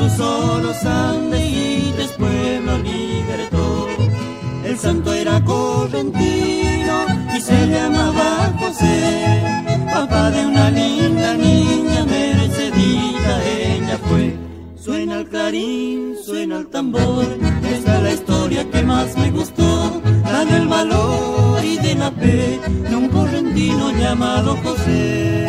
cruzó los Andes y después lo libertó. El santo era correntino y se llamaba José, papá de una linda niña, Mercedita ella fue. Suena el clarín, suena el tambor, esta es la historia que más me gustó, la del valor y de la fe de un correntino llamado José.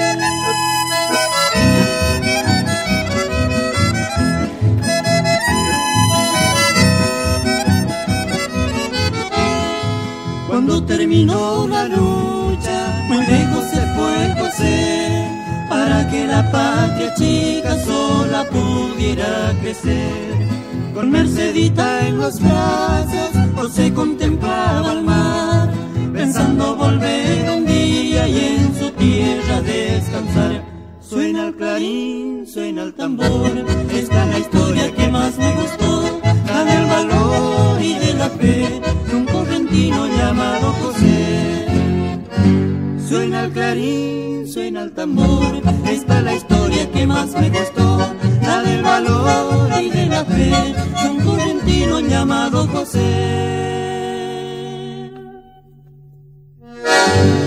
Cuando terminó la lucha, muy lejos se fue José, para que la patria chica sola pudiera crecer. Con Mercedita en los brazos, José contemplaba el mar, pensando volver un día y en su tierra descansar. Suena el clarín, suena el tambor, esta es la historia que más me gustó, la del valor y de la fe de un correntino llamado José. Suena el clarín, suena el tambor, esta es la historia que más me gustó, la del valor y de la fe de un correntino llamado José.